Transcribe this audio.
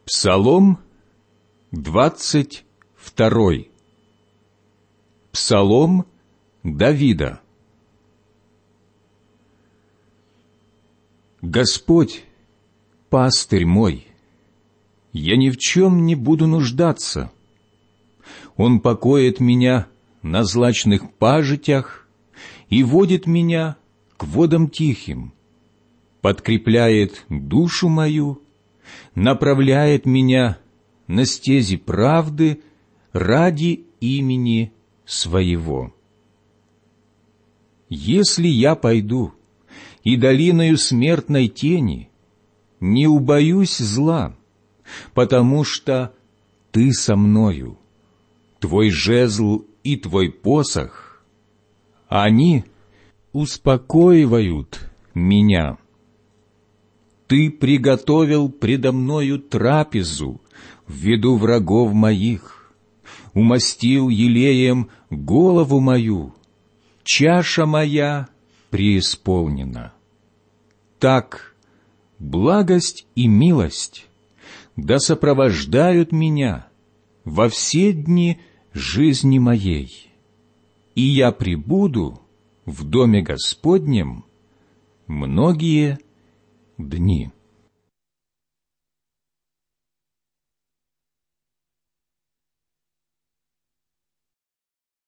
Псалом 22. Псалом Давида. Господь, пастырь мой, я ни в чем не буду нуждаться. Он покоит меня на злачных пажитях и водит меня к водам тихим, подкрепляет душу мою, направляет меня на стези правды ради имени Своего. Если я пойду и долиною смертной тени, не убоюсь зла, потому что Ты со мною, Твой жезл и Твой посох, они успокоивают меня. Ты приготовил предо мною трапезу в виду врагов моих, умастил елеем голову мою, чаша моя преисполнена. Так благость и милость да сопровождают меня во все дни жизни моей, и я пребуду в доме Господнем многие дни.